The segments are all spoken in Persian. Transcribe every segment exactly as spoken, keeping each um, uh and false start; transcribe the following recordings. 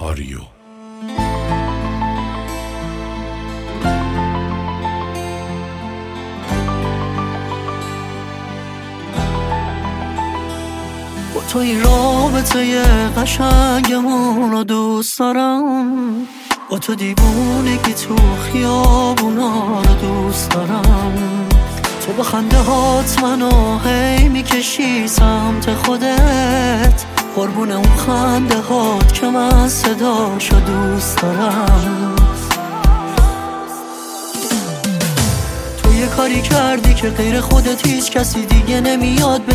آریو. با تو این رابطه قشنگمون رو دوست دارم، با تو دیوونگی تو خیابونا رو دوست دارم. تو با خنده هات منو هی میکشی سمت خودت، قربون اون خنده هات که من صداشو دوست دارم. تو یه کاری کردی که غیر خودت هیچ کسی دیگه نمیاد به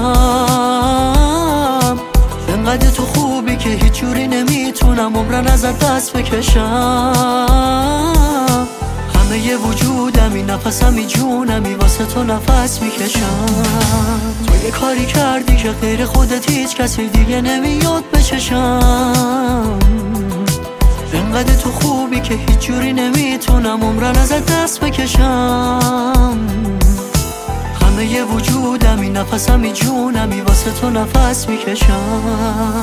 چشم. انقدر تو خوبی که هیچ جوری نمیتونم عمرن ازت دست بکشم. همه ی وجودمی نفسمی جونمی واسه تو نفس میکشم. تو یه کاری کردی که غیر خودت هیچ کسی دیگه نمیاد به چشم. انقدر تو خوبی که هیچ جوری نمیتونم عمرن ازت دست بکشم. همه ی وجودمی نفسمی جونمی واسه تو نفس میکشم.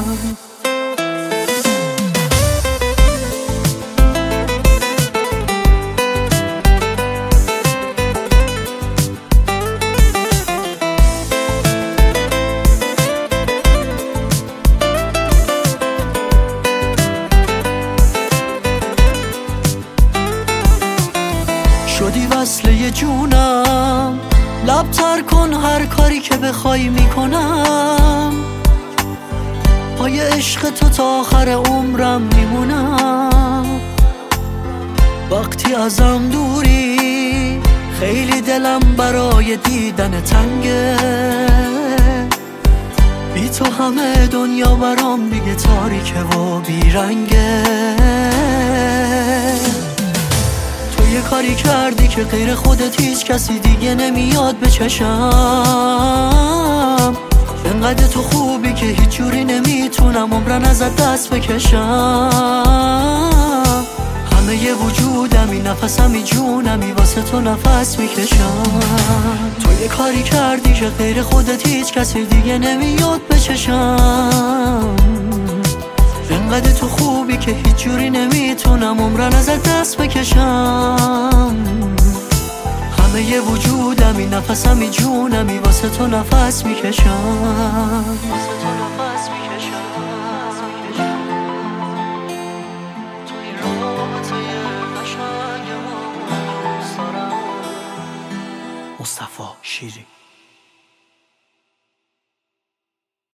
شدی وصله جونم، لب تر کن هر کاری که بخوای میکنم. پای عشق تو تا آخر عمرم میمونم. وقتی ازم دوری خیلی دلم برای دیدن تنگه. بی تو همه دنیا برام دیگه تاریکه و بیرنگه. یه کاری کردی که غیر خودت هیچ کسی دیگه نمیاد به چشم. انقدر تو خوبی که هیچ جوری نمیتونم عمرن ازت دست بکشم. همه ی وجودمی نفسمی جونمی واسه تو نفس میکشم. تو یه کاری کردی که غیر خودت هیچ کسی دیگه نمیاد به چشم. انقدر تو خوبی که هیچ جوری نمیتونم عمرن ازت دست بکشم. همه ی وجودمی نفسمی جونمی واسه تو نفس میکشم. مصطفی شیری.